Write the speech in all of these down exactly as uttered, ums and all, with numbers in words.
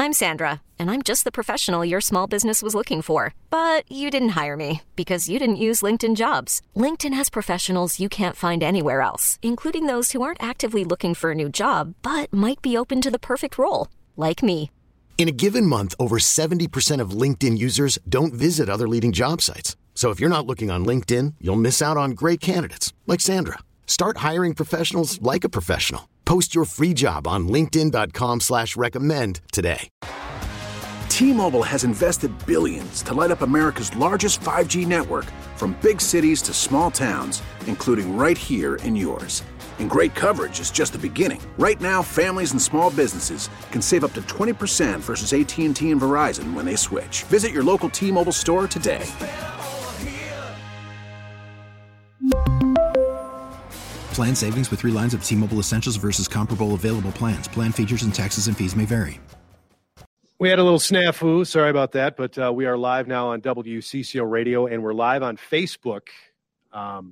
I'm Sandra, and I'm just the professional your small business was looking for. But you didn't hire me because you didn't use LinkedIn Jobs. LinkedIn has professionals you can't find anywhere else, including those who aren't actively looking for a new job, but might be open to the perfect role, like me. In a given month, over seventy percent of LinkedIn users don't visit other leading job sites. So if you're not looking on LinkedIn, you'll miss out on great candidates like Sandra. Start hiring professionals like a professional. Post your free job on linkedin dot com slash recommend today. T-Mobile has invested billions to light up America's largest five G network, from big cities to small towns, including right here in yours. And great coverage is just the beginning. Right now, families and small businesses can save up to twenty percent versus A T and T and Verizon when they switch. Visit your local T-Mobile store today. Plan savings with three lines of T-Mobile Essentials versus comparable available plans. Plan features and taxes and fees may vary. We had a little snafu. Sorry about that, but uh, we are live now on W C C O Radio, and we're live on Facebook. Um,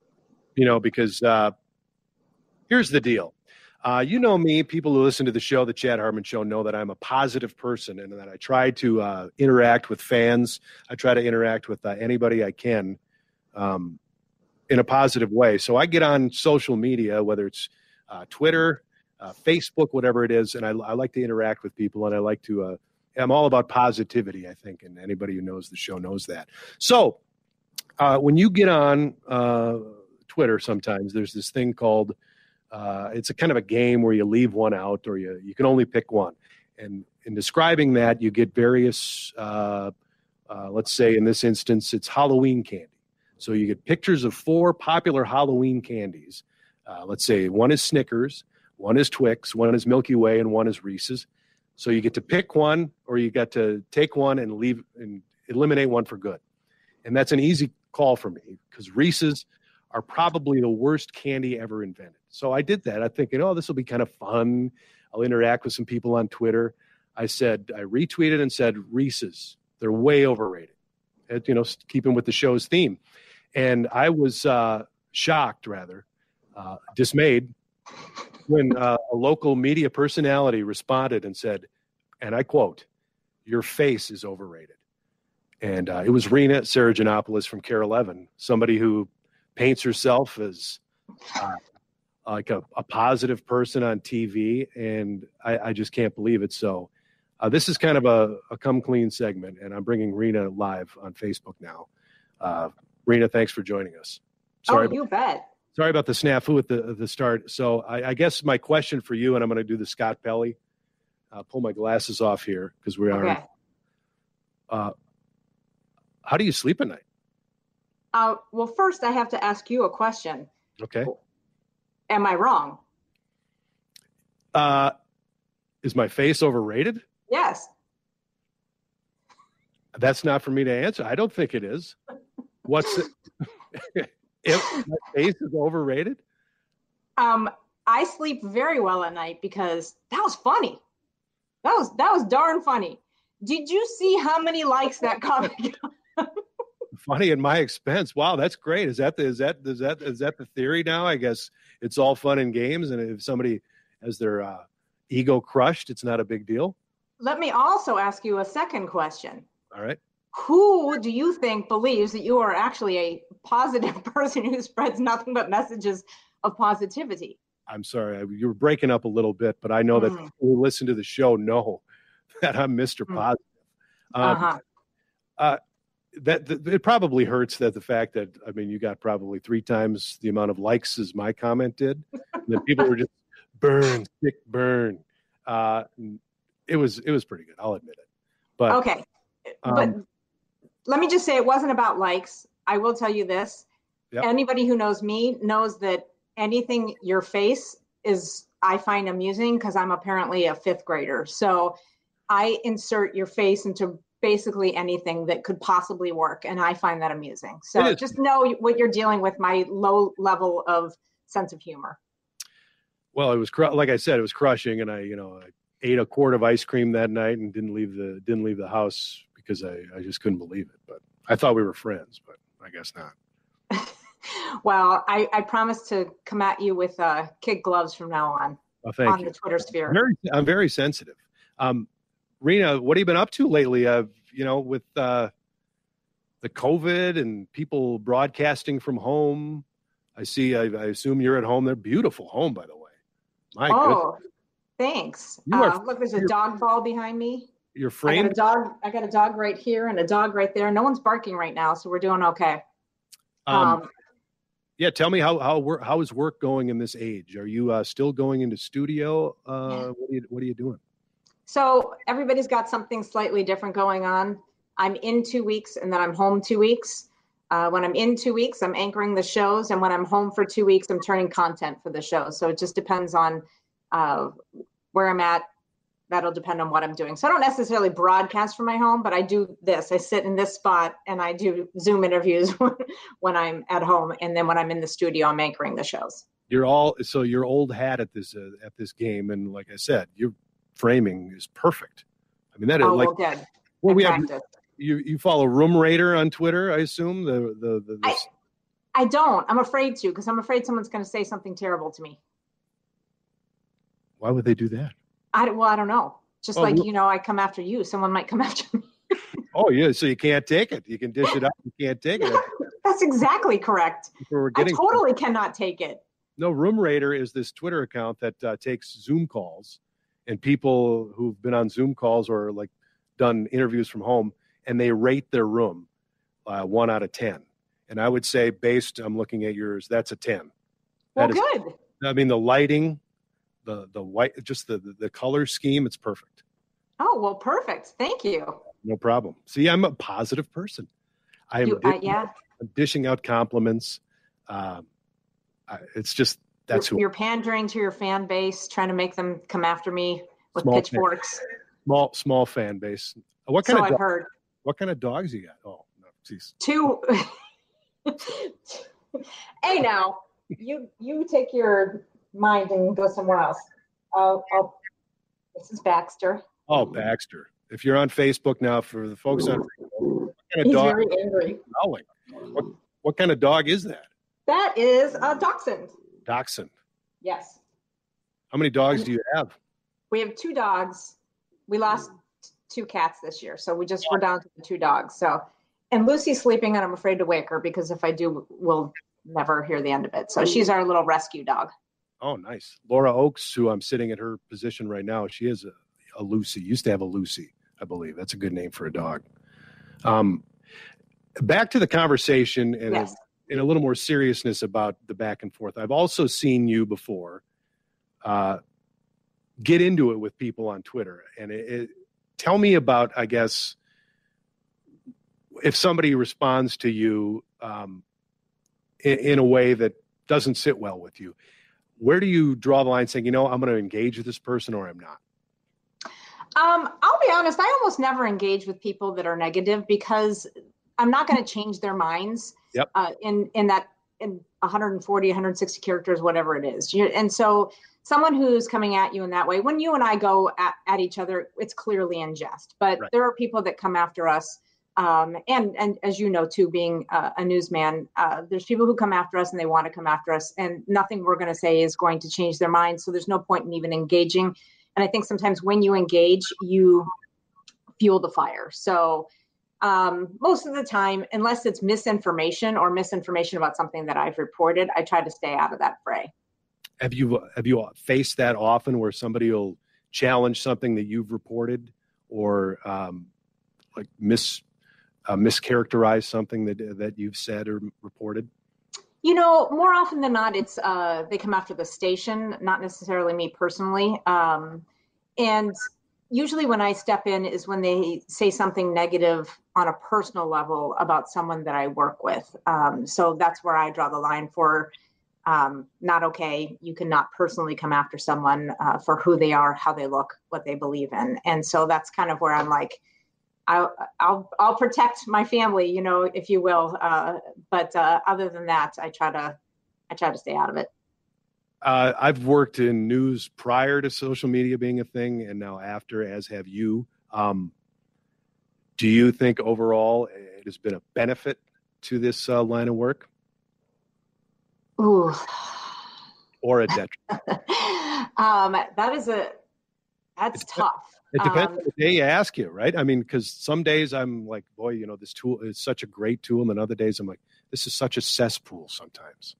you know, because uh, here's the deal. Uh, you know me, people who listen to the show, the Chad Hartman Show, know that I'm a positive person and that I try to uh, interact with fans. I try to interact with uh, anybody I can. Um in a positive way. So I get on social media, whether it's uh, Twitter, uh, Facebook, whatever it is, and I, I like to interact with people, and I like to, uh, I'm all about positivity, I think, and anybody who knows the show knows that. So uh, when you get on uh, Twitter sometimes, there's this thing called, uh, it's a kind of a game where you leave one out, or you, you can only pick one. And in describing that, you get various, uh, uh, let's say in this instance, it's Halloween candy. So you get pictures of four popular Halloween candies. Uh, let's say one is Snickers, one is Twix, one is Milky Way, and one is Reese's. So you get to pick one, or you get to take one and leave and eliminate one for good. And that's an easy call for me because Reese's are probably the worst candy ever invented. So I did that. I'm thinking, oh, this will be kind of fun. I'll interact with some people on Twitter. I said, I retweeted and said, Reese's, they're way overrated. It, you know, keeping with the show's theme. And I was uh, shocked, rather, uh, dismayed, when uh, a local media personality responded and said, and I quote, "Your face is overrated." And uh, it was Rena Sarajanopoulos from Care eleven, somebody who paints herself as uh, like a, a positive person on T V, and I, I just can't believe it. So uh, this is kind of a, a come clean segment, and I'm bringing Rena live on Facebook now. Uh, Rena, thanks for joining us. Sorry oh, you about, bet. Sorry about the snafu at the, at the start. So I, I guess my question for you, and I'm going to do the Scott Pelley, uh, pull my glasses off here because we are. Okay. Uh, how do you sleep at night? Uh, well, first I have to ask you a question. Okay. Am I wrong? Uh, is my face overrated? Yes. That's not for me to answer. I don't think it is. What's it? If my face is overrated? Um, I sleep very well at night because that was funny. That was that was darn funny. Did you see how many likes that comment got? Funny at my expense. Wow, that's great. Is that the, is that is that is that the theory now? I guess it's all fun and games, and if somebody has their uh, ego crushed, it's not a big deal. Let me also ask you a second question. All right. Who do you think believes that you are actually a positive person who spreads nothing but messages of positivity? I'm sorry, you were breaking up a little bit, but I know mm. that people who listen to the show know that I'm Mister Mm. Positive. Um, uh-huh. uh, that, that it probably hurts that the fact that I mean you got probably three times the amount of likes as my comment did. And then people were just burn, stick, burn. Uh, it was it was pretty good. I'll admit it. But okay, um, but let me just say it wasn't about likes. I will tell you this: yep. Anybody who knows me knows that anything your face is I find amusing because I'm apparently a fifth grader. So I insert your face into basically anything that could possibly work. And I find that amusing. So just know what you're dealing with, my low level of sense of humor. Well, it was, cr- like I said, it was crushing. And I, you know, I ate a quart of ice cream that night and didn't leave the, didn't leave the house because I, I just couldn't believe it. But I thought we were friends, but I guess not. Well, I, I promise to come at you with uh, kid gloves from now on well, thank on you. the Twitter sphere. I'm very, I'm very sensitive. Um, Rena, what have you been up to lately? Uh, you know, with uh, the COVID and people broadcasting from home. I see, I, I assume you're at home. They're beautiful home, by the way. My oh, goodness. Thanks. You are, uh, look, there's a dog ball behind me. You're framed? I got a dog. I got a dog right here and a dog right there. No one's barking right now, so we're doing okay. Um, Um, yeah, tell me how how work how is work going in this age? Are you uh, still going into studio? Uh, Yeah. what are you What are you doing? So everybody's got something slightly different going on. I'm in two weeks and then I'm home two weeks. Uh, when I'm in two weeks, I'm anchoring the shows, and when I'm home for two weeks, I'm turning content for the show. So it just depends on uh, where I'm at. That'll depend on what I'm doing. So I don't necessarily broadcast from my home, but I do this. I sit in this spot and I do Zoom interviews when I'm at home, and then when I'm in the studio, I'm anchoring the shows. You're all so your old hat at this uh, at this game, and like I said, your framing is perfect. I mean, that is Oh, like well, good. well, I we have practiced. you you follow Room Raider on Twitter, I assume the the the. the I, I don't. I'm afraid to, because I'm afraid someone's going to say something terrible to me. Why would they do that? I well, I don't know. Just Oh, like, look- you know, I come after you. Someone might come after me. Oh yeah, so you can't take it. You can dish it up. You can't take it. That's exactly correct. That's where we're I getting. totally cannot take it. No, Room Raider is this Twitter account that uh, takes Zoom calls and people who've been on Zoom calls or like done interviews from home, and they rate their room uh, one out of ten. And I would say, based, I'm looking at yours, that's a ten. Well, That is- good. I mean, the lighting, the the white, just the, the the color scheme, it's perfect. Oh, well, perfect. Thank you. No problem. See, I'm a positive person. I am You, uh, dishing, yeah. I'm dishing out compliments. Um, I, it's just that's you're, who you're pandering to your fan base, trying to make them come after me with Small fan. pitchforks. small small fan base. What kind So of I've dog, heard. what kind of dogs you got? Oh, no, geez. Two. Hey, now you you take your mind and go somewhere else. Oh, oh, this is Baxter. Oh, Baxter. If you're on Facebook now, for the folks on Facebook, what kind of He's dog very angry. is howling? What, what kind of dog is that? That is a dachshund. Dachshund. Yes, How many dogs do you have? we have two dogs. We lost two cats this year, so we just we're down to the two dogs. So, and Lucy's sleeping, and I'm afraid to wake her because if I do, we'll never hear the end of it. So she's our little rescue dog. Oh, nice. Laura Oakes, who I'm sitting at her position right now, she is a, a Lucy. Used to have a Lucy, I believe. That's a good name for a dog. Um, back to the conversation and, Yes. a, and a little more seriousness about the back and forth. I've also seen you before uh, get into it with people on Twitter. And it, it, tell me about, I guess, if somebody responds to you um, in, in a way that doesn't sit well with you. Where do you draw the line saying, you know, I'm going to engage with this person or I'm not? Um, I'll be honest, I almost never engage with people that are negative because I'm not going to change their minds Yep. uh, in, in that, in one forty, one sixty characters, whatever it is. You- And so someone who's coming at you in that way, when you and I go at, at each other, it's clearly in jest, but Right. there are people that come after us. Um, and, and as you know, too, being uh, a newsman, uh, there's people who come after us and they want to come after us, and nothing we're going to say is going to change their minds. So there's no point in even engaging. And I think sometimes when you engage, you fuel the fire. So um, most of the time, unless it's misinformation or misinformation about something that I've reported, I try to stay out of that fray. Have you have you faced that often where somebody will challenge something that you've reported or um, like mis uh, mischaracterize something that that you've said or reported? You know, more often than not, it's uh, they come after the station, not necessarily me personally. Um, and usually when I step in is when they say something negative on a personal level about someone that I work with. Um, so that's where I draw the line for um, not okay. You cannot personally come after someone uh, for who they are, how they look, what they believe in. And so that's kind of where I'm like, I'll, I'll, I'll protect my family, you know, if you will. Uh, but uh, other than that, I try to, I try to stay out of it. Uh, I've worked in news prior to social media being a thing, and now after, as have you. Um, do you think overall it has been a benefit to this uh, line of work, Ooh, or a detriment? um, that is a, that's It's- tough. It depends Um, on the day you ask you, right? I mean, because some days I'm like, boy, you know, this tool is such a great tool. And other days I'm like, this is such a cesspool sometimes.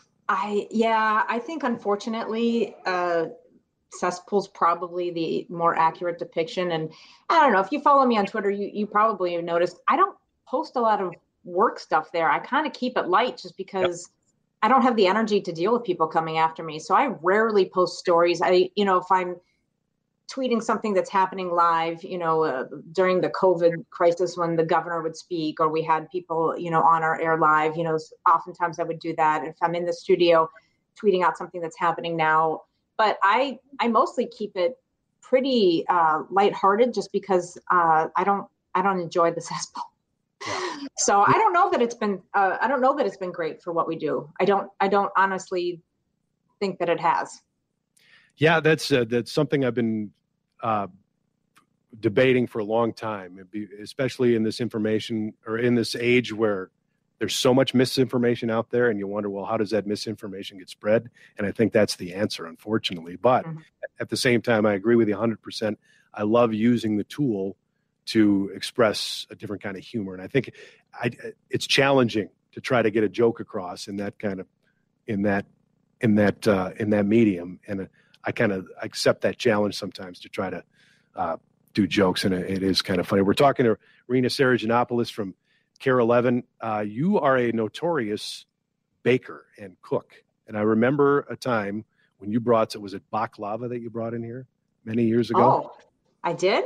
I, yeah, I think unfortunately, uh, cesspool's probably the more accurate depiction. And I don't know, if you follow me on Twitter, you, you probably have noticed I don't post a lot of work stuff there. I kind of keep it light just because yep. I don't have the energy to deal with people coming after me. So I rarely post stories. I, you know, if I'm tweeting something that's happening live, you know, uh, during the COVID crisis when the governor would speak, or we had people, you know, on our air live, you know, oftentimes I would do that. If I'm in the studio tweeting out something that's happening now, but I, I mostly keep it pretty uh, lighthearted just because uh, I don't, I don't enjoy the cesspool. Yeah. So I don't know that it's been, uh, I don't know that it's been great for what we do. I don't, I don't honestly think that it has. Yeah, that's uh, that's something I've been uh, debating for a long time, be, especially in this information or in this age where there's so much misinformation out there, and you wonder, well, how does that misinformation get spread? And I think that's the answer, unfortunately. But mm-hmm. at the same time, I agree with you one hundred percent. I love using the tool to express a different kind of humor, and I think I, it's challenging to try to get a joke across in that kind of in that in that uh, in that medium, and. Uh, I kind of accept that challenge sometimes to try to uh, do jokes, and it, it is kind of funny. We're talking to Rena Saragianopoulos from Care eleven. Uh, you are a notorious baker and cook, and I remember a time when you brought, was it baklava that you brought in here many years ago? Oh, I did?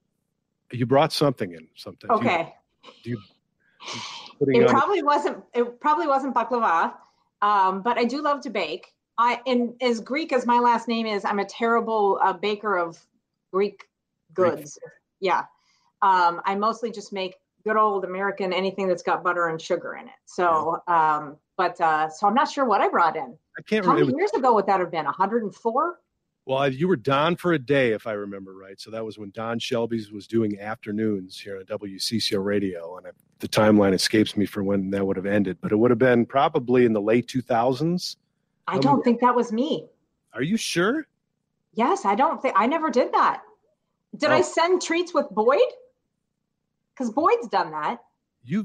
You brought something in sometimes. Okay. Do you, do you it probably a- wasn't, it probably wasn't baklava, um, but I do love to bake. I, and as Greek as my last name is, I'm a terrible uh, baker of Greek goods. Greek. Yeah. Um, I mostly just make good old American, anything that's got butter and sugar in it. So, yeah. um, but, uh, so I'm not sure what I brought in. I can't How remember. many years ago would that have been? one hundred four? Well, you were Don for a day, if I remember right. So that was when Don Shelby's was doing afternoons here on W C C O Radio. And I, the timeline escapes me for when that would have ended, but it would have been probably in the late two thousands. I don't think that was me. Are you sure? Yes, I don't think I never did that. Did oh. I send treats with Boyd? Because Boyd's done that. You,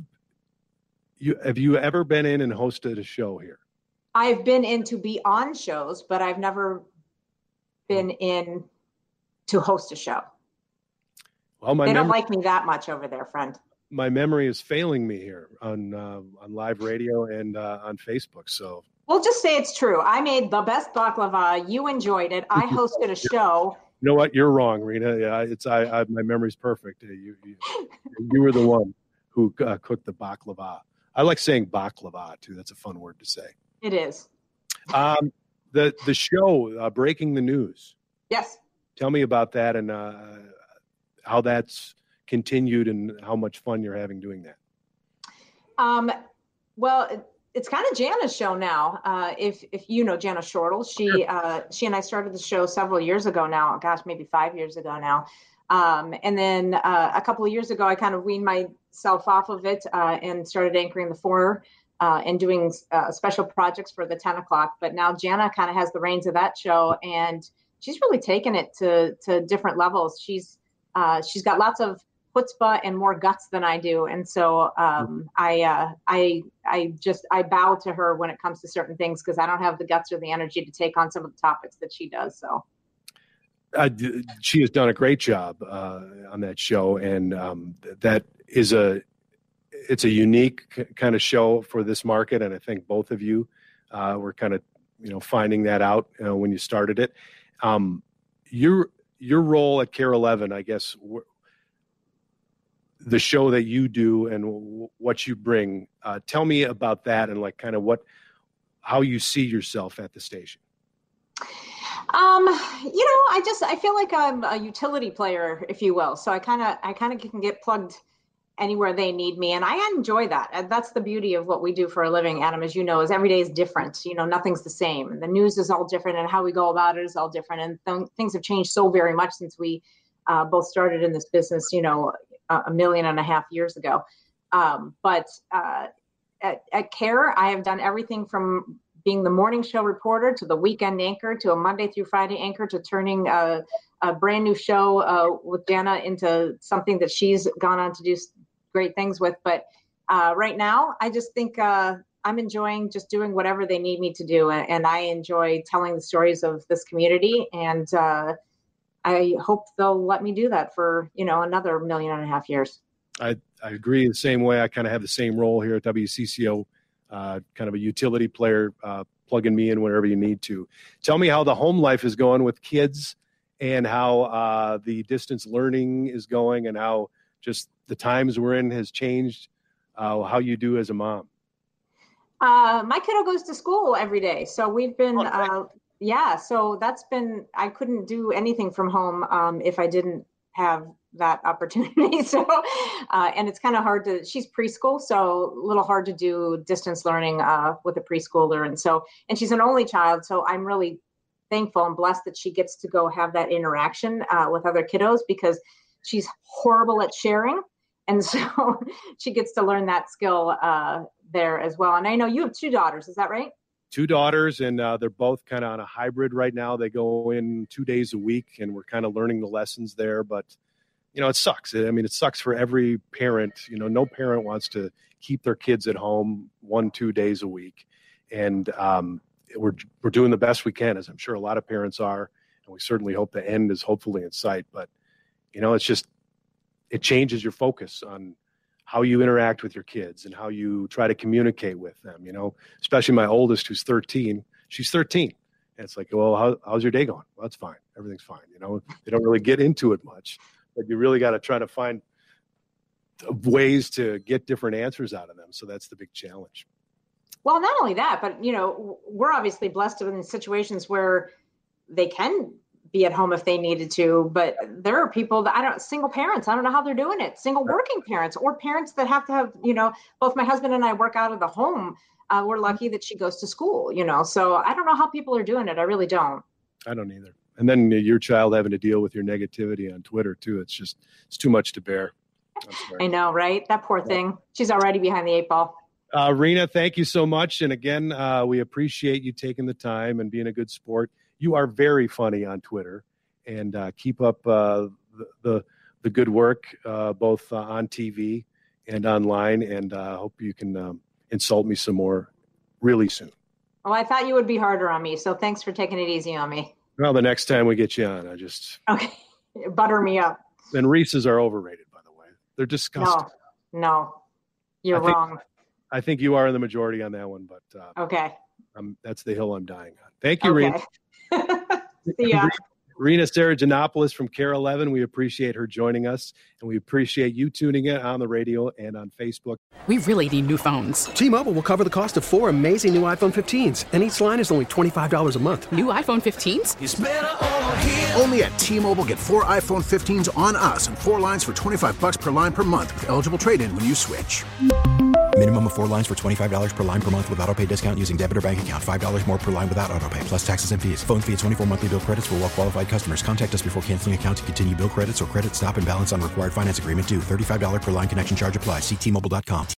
you have you ever been in and hosted a show here? I've been in to be on shows, but I've never been in to host a show. Well, my they mem- don't like me that much over there, friend. My memory is failing me here on uh, on live radio and uh, on Facebook. So. We'll just say it's true. I made the best baklava. You enjoyed it. I hosted a show. You know what? You're wrong, Rena. Yeah, it's I. I my memory's perfect. You, you, you were the one who uh, cooked the baklava. I like saying baklava too. That's a fun word to say. It is. Um, the the show, uh, Breaking the News. Yes. Tell me about that and uh, how that's continued and how much fun you're having doing that. Um. Well. It's kind of Jana's show now. Uh, if if you know Jana Shortle, she uh, she and I started the show several years ago now. Gosh, maybe five years ago now. Um, and then uh, a couple of years ago, I kind of weaned myself off of it uh, and started anchoring the four uh, and doing uh, special projects for the ten o'clock. But now Jana kind of has the reins of that show, and she's really taken it to to different levels. She's uh, she's got lots of chutzpah and more guts than I do, and so um, I, uh, I, I just I bow to her when it comes to certain things because I don't have the guts or the energy to take on some of the topics that she does. So, uh, she has done a great job uh, on that show, and um, that is a it's a unique kind of show for this market, and I think both of you uh, were kind of you know finding that out uh, when you started it. Um, your your role at Care eleven, I guess. Wh- the show that you do and w- what you bring, uh, tell me about that and like kind of what, how you see yourself at the station. Um, you know, I just, I feel like I'm a utility player, if you will. So I kind of, I kind of can get plugged anywhere they need me. And I enjoy that. And that's the beauty of what we do for a living, Adam, as you know, is every day is different. You know, nothing's the same. The news is all different and how we go about it is all different. And th- things have changed so very much since we uh, both started in this business, you know, a million and a half years ago. Um, but uh, at, at Care, I have done everything from being the morning show reporter to the weekend anchor to a Monday through Friday anchor to turning a, a brand new show uh, with Jana into something that she's gone on to do great things with. But uh, right now, I just think uh, I'm enjoying just doing whatever they need me to do. And, and I enjoy telling the stories of this community. And uh, I hope they'll let me do that for, you know, another million and a half years. I, I agree the same way. I kind of have the same role here at W C C O, uh, kind of a utility player, uh, plugging me in whenever you need to. Tell me how the home life is going with kids and how uh, the distance learning is going and how just the times we're in has changed, uh, how you do as a mom. Uh, my kiddo goes to school every day. So we've been, oh, uh, yeah, so that's been, I couldn't do anything from home um, if I didn't have that opportunity. So, uh, and it's kind of hard to, she's preschool, so a little hard to do distance learning uh, with a preschooler. And so, and she's an only child. So I'm really thankful and blessed that she gets to go have that interaction uh, with other kiddos, because she's horrible at sharing. And so she gets to learn that skill uh, there as well. And I know you have two daughters, is that right? Two daughters, and uh, they're both kind of on a hybrid right now. They go in two days a week, and we're kind of learning the lessons there. But, you know, it sucks. I mean, it sucks for every parent. You know, no parent wants to keep their kids at home one, two days a week. And um, we're we're doing the best we can, as I'm sure a lot of parents are. And we certainly hope the end is hopefully in sight. But, you know, it's just, it changes your focus on how you interact with your kids and how you try to communicate with them, you know, especially my oldest, who's thirteen, she's thirteen. And it's like, well, how, how's your day going? Well, that's fine. Everything's fine. You know, they don't really get into it much, but you really got to try to find ways to get different answers out of them. So that's the big challenge. Well, not only that, but, you know, we're obviously blessed in situations where they can be at home if they needed to, but there are people that I don't, single parents, I don't know how they're doing it, single working parents or parents that have to have, you know, both my husband and I work out of the home. Uh, we're lucky that she goes to school, you know, so I don't know how people are doing it. I really don't. I don't either. And then your child having to deal with your negativity on Twitter too. It's just, it's too much to bear. I know, right? That poor thing. She's already behind the eight ball. Uh, Rena, thank you so much. And again, uh, we appreciate you taking the time and being a good sport. You are very funny on Twitter, and uh, keep up uh, the, the the good work, uh, both uh, on T V and online. And I uh, hope you can um, insult me some more really soon. Well, I thought you would be harder on me, so thanks for taking it easy on me. Well, the next time we get you on, I just okay, butter me up. And Reese's are overrated, by the way. They're disgusting. No, no, you're I think, wrong. I think you are in the majority on that one, but uh, okay, um, that's the hill I'm dying on. Thank you, okay. Rena. See ya. Rena Sarajanopoulos from Care eleven. We appreciate her joining us, and we appreciate you tuning in on the radio and on Facebook. We really need new phones. T-Mobile will cover the cost of four amazing new iPhone fifteens, and each line is only twenty-five dollars a month. New iPhone fifteens? It's better over here. Only at T-Mobile, get four iPhone fifteens on us and four lines for twenty-five dollars per line per month with eligible trade-in when you switch. Minimum of four lines for twenty-five dollars per line per month with autopay discount using debit or bank account. five dollars more per line without autopay, plus taxes and fees. Phone fee at twenty-four monthly bill credits for well-qualified customers. Contact us before canceling account to continue bill credits or credit stop and balance on required finance agreement due. thirty-five dollars per line connection charge applies. See T Mobile dot com.